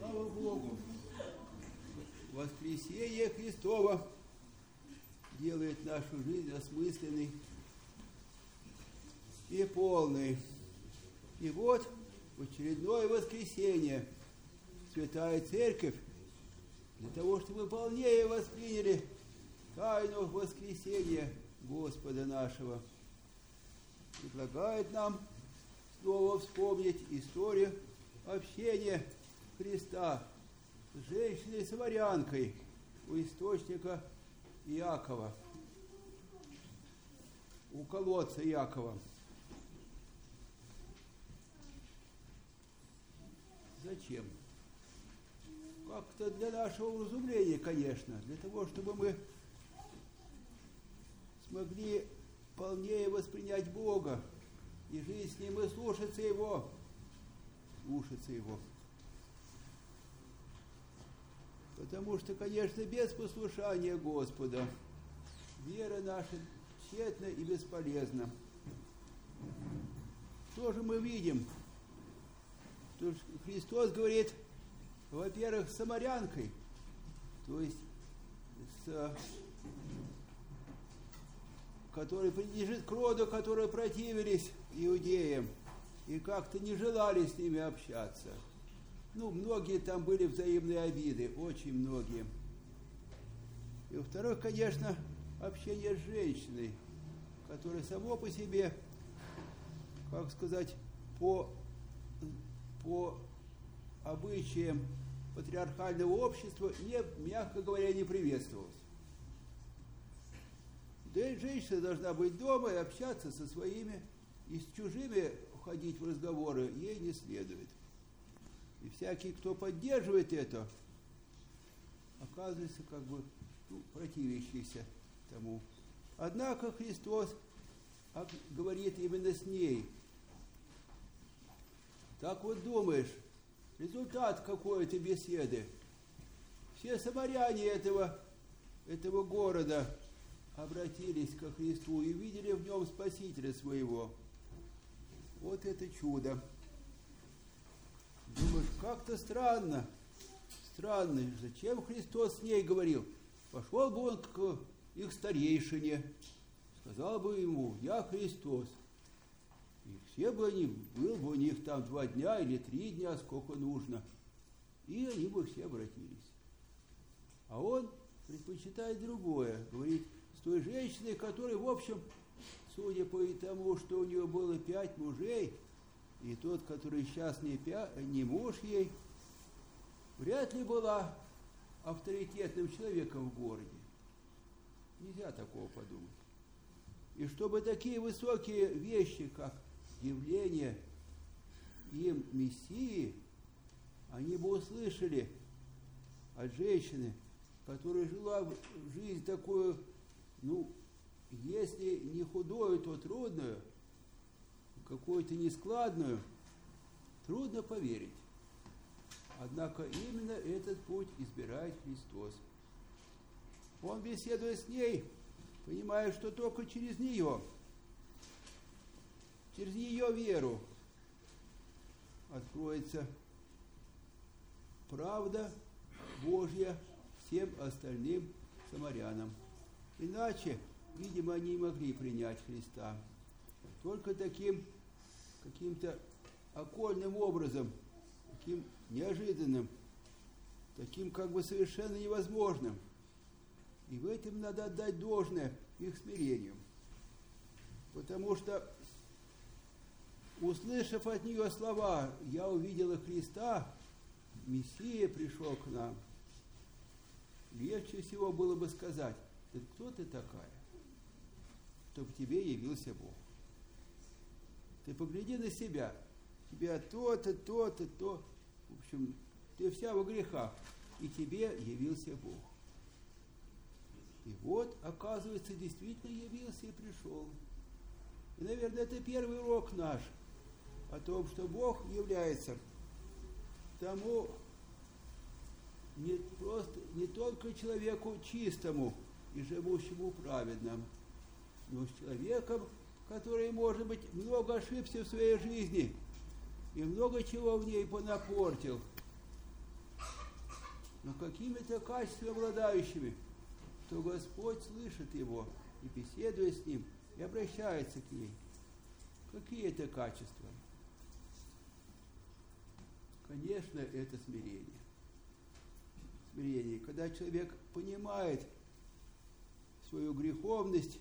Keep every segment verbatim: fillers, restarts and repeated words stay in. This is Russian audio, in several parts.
Слава Богу! Воскресение Христово делает нашу жизнь осмысленной и полной. И вот в очередное воскресенье Святая Церковь для того, чтобы мы полнее восприняли тайну воскресения Господа нашего, предлагает нам снова вспомнить историю общения Христа с женщиной-самарянкой у источника Иакова, у колодца Иакова. Зачем? Как-то для нашего уразумления, конечно, для того, чтобы мы смогли полнее воспринять Бога и жить с Ним и слушаться Его, слушаться Его. Потому что, конечно, без послушания Господа вера наша тщетна и бесполезна. Что же мы видим? Что Христос говорит, во-первых, с самарянкой, то есть с который принадлежит к роду, которые противились иудеям и как-то не желали с ними общаться. Ну, многие там были взаимные обиды, очень многие. И во-вторых, конечно, общение с женщиной, которая само по себе, как сказать, по, по обычаям патриархального общества, не, мягко говоря, не приветствовалось. Да и женщина должна быть дома и общаться со своими, и с чужими ходить в разговоры ей не следует. И всякий, кто поддерживает это, оказывается как бы ну, противящийся тому. Однако Христос говорит именно с ней. Так вот думаешь, результат какой этой беседы? Все самаряне этого, этого города обратились ко Христу и видели в нем Спасителя своего. Вот это чудо. Думаешь, как-то странно. Странно. Зачем Христос с ней говорил? Пошел бы он к их старейшине, сказал бы ему, я Христос. И все бы они, был бы у них там два дня или три дня, сколько нужно. И они бы все обратились. А он предпочитает другое. Говорит, с той женщиной, которая, в общем, судя по тому, что у нее было пять мужей, и тот, который сейчас не, пя... не муж ей, вряд ли была авторитетным человеком в городе. Нельзя такого подумать. И чтобы такие высокие вещи, как явление им Мессии, они бы услышали от женщины, которая жила жизнь такую, ну, если не худую, то трудную, какую-то нескладную, трудно поверить. Однако именно этот путь избирает Христос. Он, беседуя с ней, понимает, что только через нее, через ее веру откроется правда Божья всем остальным самарянам. Иначе, видимо, они не могли принять Христа. Только таким каким-то окольным образом, таким неожиданным, таким как бы совершенно невозможным. И в этом надо отдать должное их смирению. Потому что, услышав от нее слова «Я увидела Христа», Мессия пришел к нам, легче всего было бы сказать, да кто ты такая, чтобы тебе явился Бог? Ты погляди на себя, тебя то-то, то-то, то. В общем, ты вся во грехах, и тебе явился Бог. И вот, оказывается, действительно явился и пришел. И, наверное, это первый урок наш о том, что Бог является тому не просто, не только человеку чистому и живущему праведным, но с человеком, который, может быть, много ошибся в своей жизни и много чего в ней понапортил. но какими-то качествами обладающими, то Господь слышит его и, беседуя с ним, и обращается к ней. Какие это качества? Конечно, это смирение. Смирение. Когда человек понимает свою греховность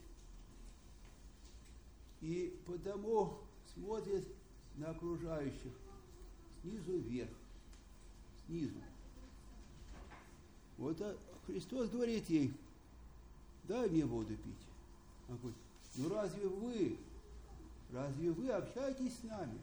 и потому смотрит на окружающих снизу вверх, снизу. Вот Христос говорит ей: дай мне воду пить. Он говорит: ну разве вы, разве вы общаетесь с нами?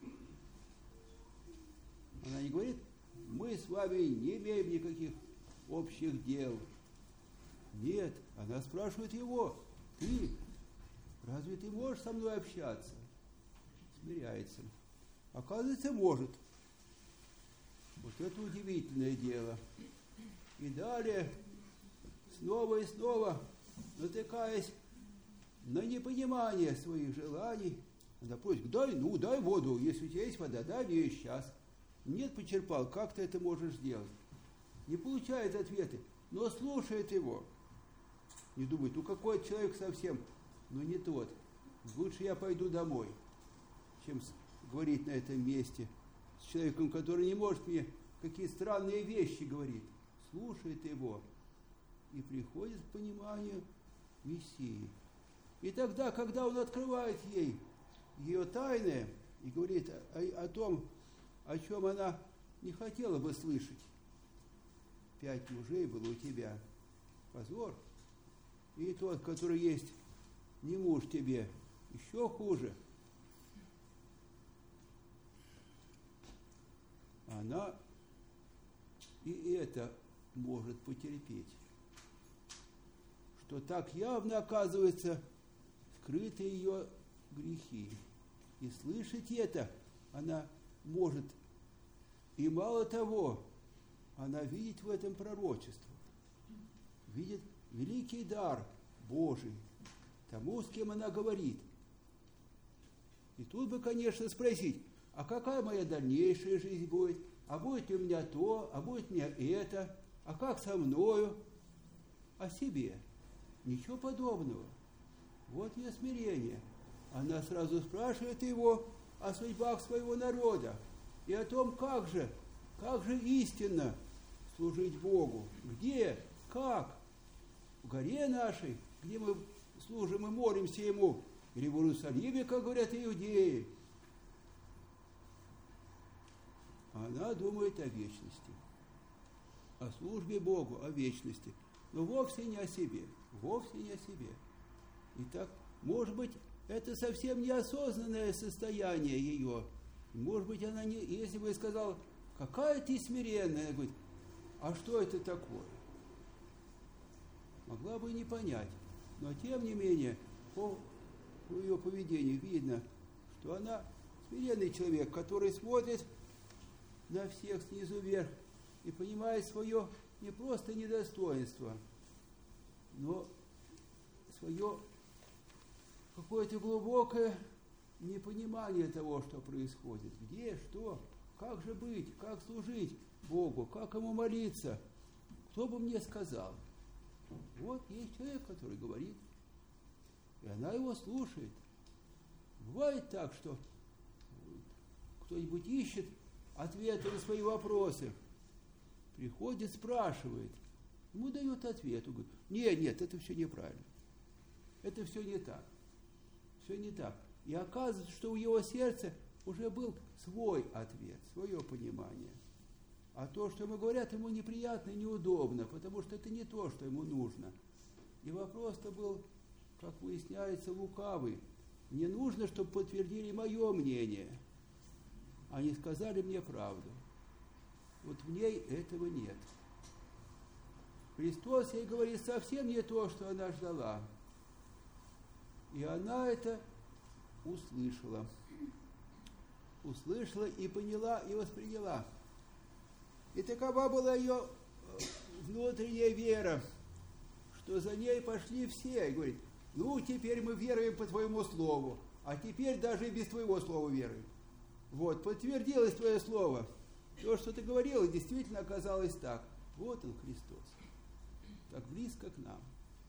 Она не говорит: мы с вами не имеем никаких общих дел. Нет, она спрашивает его: ты, разве ты можешь со мной общаться? Смиряется. Оказывается, может. Вот это удивительное дело. И далее, снова и снова, натыкаясь на непонимание своих желаний, она просит: дай, ну, дай воду, если у тебя есть вода, дай мне ее сейчас. Нет, почерпал, как ты это можешь сделать? Не получает ответы, но слушает его. Не думает: ну какой человек совсем, но не тот. Лучше я пойду домой, чем говорить на этом месте с человеком, который не может мне какие странные вещи говорить. Слушает его и приходит к пониманию Мессии. И тогда, когда он открывает ей ее тайны и говорит о, о том, о чем она не хотела бы слышать. Пять мужей было у тебя. Позор. И тот, который есть не муж тебе, еще хуже. Она и это может потерпеть. Что так явно, оказывается, скрыты ее грехи. И слышать это она может. И мало того, она видит в этом пророчество. Видит великий дар Божий тому, с кем она говорит. И тут бы, конечно, спросить: а какая моя дальнейшая жизнь будет? А будет ли у меня то? А будет у меня это? А как со мною? О себе. Ничего подобного. Вот ее смирение. Она сразу спрашивает его о судьбах своего народа и о том, как же, как же истинно служить Богу. Где? Как? В горе нашей, где мы служим и молимся Ему, или в Иерусалиме, как говорят иудеи. Она думает о вечности, о службе Богу, о вечности, но вовсе не о себе, вовсе не о себе. Итак, может быть, это совсем неосознанное состояние ее. Может быть, она не, если бы я сказал: какая ты смиренная, она говорит: а что это такое? Могла бы и не понять. Но тем не менее, по, по ее поведению видно, что она смиренный человек, который смотрит на всех снизу вверх и понимает свое не просто недостоинство, но свое какое-то глубокое непонимание того, что происходит. Где, что, как же быть, как служить Богу, как Ему молиться, кто бы мне сказал. Вот есть человек, который говорит, и она его слушает. Бывает так, что кто-нибудь ищет ответы на свои вопросы, приходит, спрашивает, ему дают ответ, он говорит: нет, нет, это все неправильно, это все не так, все не так. И оказывается, что у его сердца уже был свой ответ, свое понимание. А то, что ему говорят, ему неприятно и неудобно, потому что это не то, что ему нужно. И вопрос-то был, как выясняется, лукавый. Мне нужно, чтобы подтвердили мое мнение. Они сказали мне правду. Вот в ней этого нет. Христос ей говорит совсем не то, что она ждала. И она это услышала. Услышала и поняла, и восприняла. И такова была ее внутренняя вера, что за ней пошли все. И говорит: ну, теперь мы веруем по твоему слову, а теперь даже и без твоего слова веруем. Вот, подтвердилось твое слово. То, что ты говорила, действительно оказалось так. Вот он, Христос. Так близко к нам.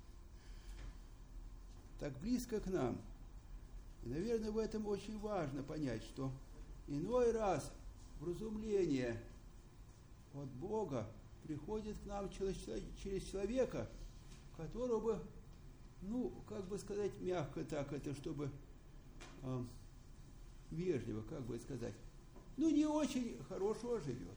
Так близко к нам. И, наверное, в этом очень важно понять, что иной раз вразумление от Бога приходит к нам через человека, которого бы, ну, как бы сказать, мягко так, это чтобы э, вежливо, как бы сказать, ну, не очень хорошо живет.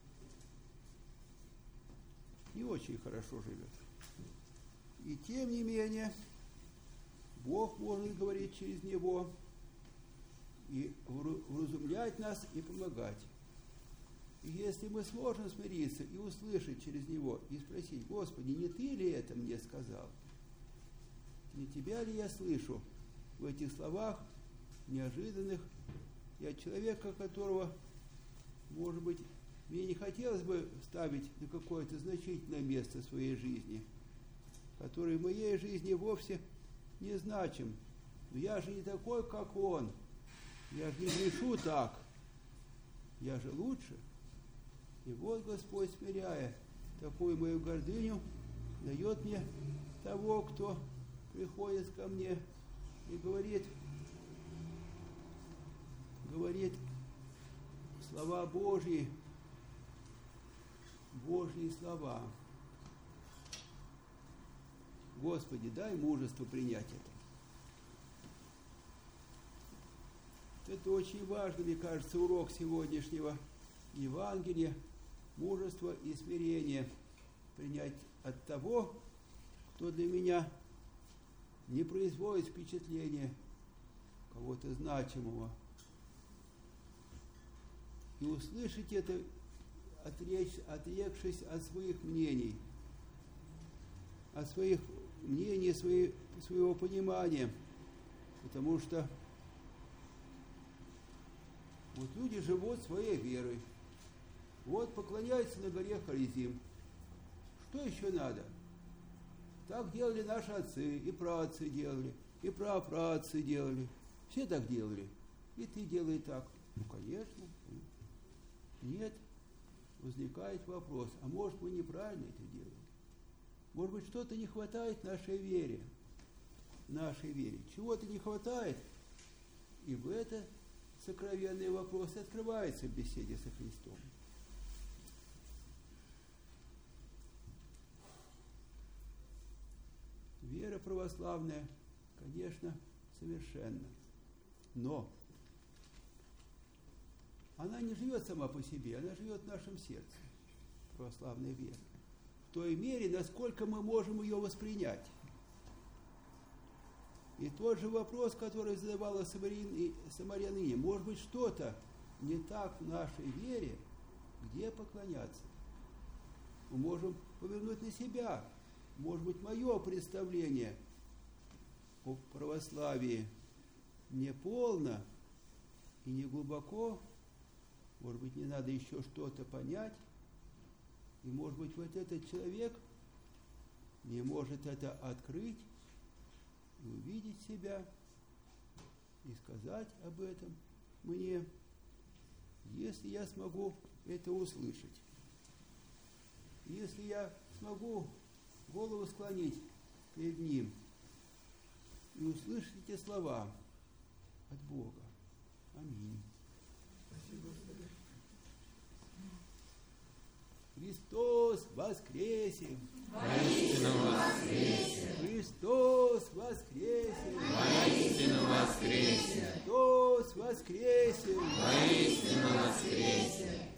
Не очень хорошо живет. И тем не менее, Бог может говорить через него и вразумлять нас и помогать. И если мы сможем смириться и услышать через него, и спросить: Господи, не Ты ли это мне сказал? Не Тебя ли я слышу в этих словах неожиданных, и от человека, которого, может быть, мне не хотелось бы ставить на какое-то значительное место в своей жизни, который в моей жизни вовсе не значим. Но я же не такой, как он. Я же не грешу так. Я же лучше. И вот Господь, смиряя такую мою гордыню, дает мне того, кто приходит ко мне и говорит, говорит слова Божьи, Божьи слова. Господи, дай мужество принять это. Это очень важный, мне кажется, урок сегодняшнего Евангелия. Мужество и смирение принять от того, кто для меня не производит впечатления кого-то значимого. И услышать это, отречь, отрекшись от своих мнений, от своих мнений, своей, своего понимания. Потому что вот люди живут своей верой. Вот поклоняются на горе Хорезим. Что еще надо? Так делали наши отцы, и праотцы делали, и прапраотцы делали. Все так делали. И ты делай так. Ну, конечно. Нет. Возникает вопрос, а может, мы неправильно это делаем? Может быть, что-то не хватает нашей вере. Нашей вере. Чего-то не хватает. И в это сокровенный вопрос открывается в беседе со Христом. Вера православная, конечно, совершенна. Но она не живет сама по себе, она живет в нашем сердце, православная вера. В той мере, насколько мы можем ее воспринять. И тот же вопрос, который задавала самаряныне, может быть, что-то не так в нашей вере, где поклоняться? Мы можем повернуть на себя. Может быть, мое представление о православии не полно и не глубоко. Может быть, мне надо еще что-то понять. И, может быть, вот этот человек не может это открыть и увидеть себя, и сказать об этом мне, если я смогу это услышать. Если я смогу голову склонить перед ним и услышать эти слова от Бога. Аминь. Спасибо, Господи. Христос воскресе! Воистину воскресе! Христос воскресе!